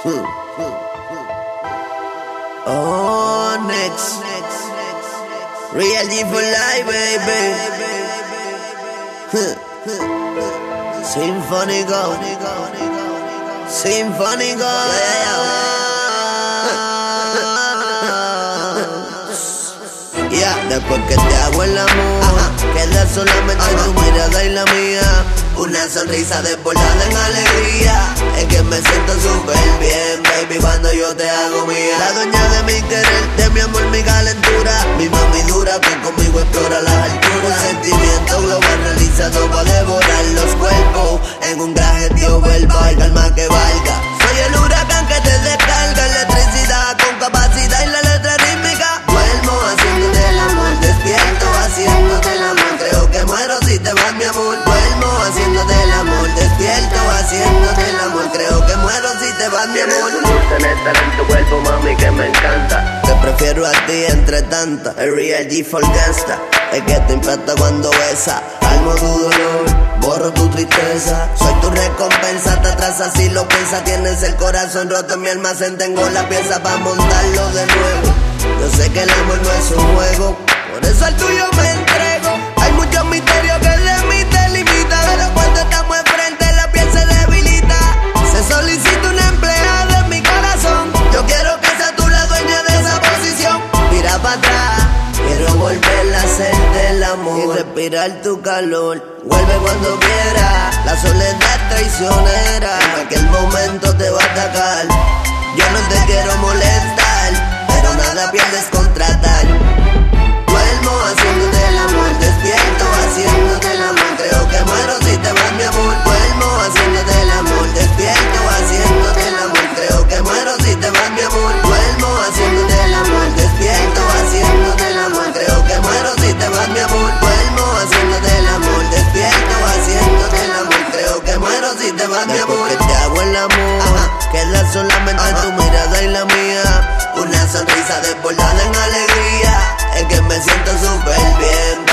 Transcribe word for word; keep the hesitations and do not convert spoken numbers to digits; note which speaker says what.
Speaker 1: Oh, next. Real G for life, baby. Sinfónico. Sinfónico. Ya, después que te hago el amor, queda solamente tu mirada y la mía. Una sonrisa desbordada en alegría. Es que me siento súper bien, baby, cuando yo te hago mía. La dueña de mi querer, de mi amor, mi calentura. Mi mami dura que conmigo explora las alturas. Sentimiento global realizado para devorar los cuerpos. En un traje tío verbal, calma que valga. Soy el huracán que te descarga electricidad con capacidad y la letra rítmica. Duermo haciéndote el amor, despierto haciéndote el amor. Creo que muero si te vas, mi amor. Duermo haciéndote el amor, despierto haciéndote el amor. Creo que muero si te vas, mi amor.
Speaker 2: Tienes un dulce néctar en tu cuerpo, mami, que me encanta.
Speaker 1: Te prefiero a ti entre tantas. El Real G for gangsta. Es que te impacta cuando besa. Calmo tu dolor, borro tu tristeza. Soy tu recompensa, te atrasas si lo piensas. Tienes el corazón roto en mi almacén. Tengo la pieza para montarlo de nuevo. Yo sé que el amor no es un juego, por eso al tuyo me entrego. Hay muchos misterios que de mí te limitan, pero cuando estamos enfrente la piel se debilita. Se solicita una empleada en mi corazón. Yo quiero que seas tú la dueña de esa posición. Mira para atrás, quiero volver a hacerte el amor y respirar tu calor. Vuelve cuando quieras, la soledad traicionera. En aquel momento te va a atacar. Yo no te quiero molestar, pero nada pierdes con tratar. Duermo haciéndote el amor, despierto haciéndote el amor. Creo que muero si te vas, mi amor. Duermo haciéndote el amor, despierto haciéndote el amor. Creo que muero si te vas, mi amor. Duermo haciéndote el amor, despierto haciéndote el amor. Creo que muero si te vas, mi amor. Duermo haciéndote el amor, despierto haciéndote el amor. Creo que muero si te vas, mi amor. Que te hago el amor, queda solamente tu mirada y la mía. Una sonrisa desbordada en alegría. Es que me siento súper bien.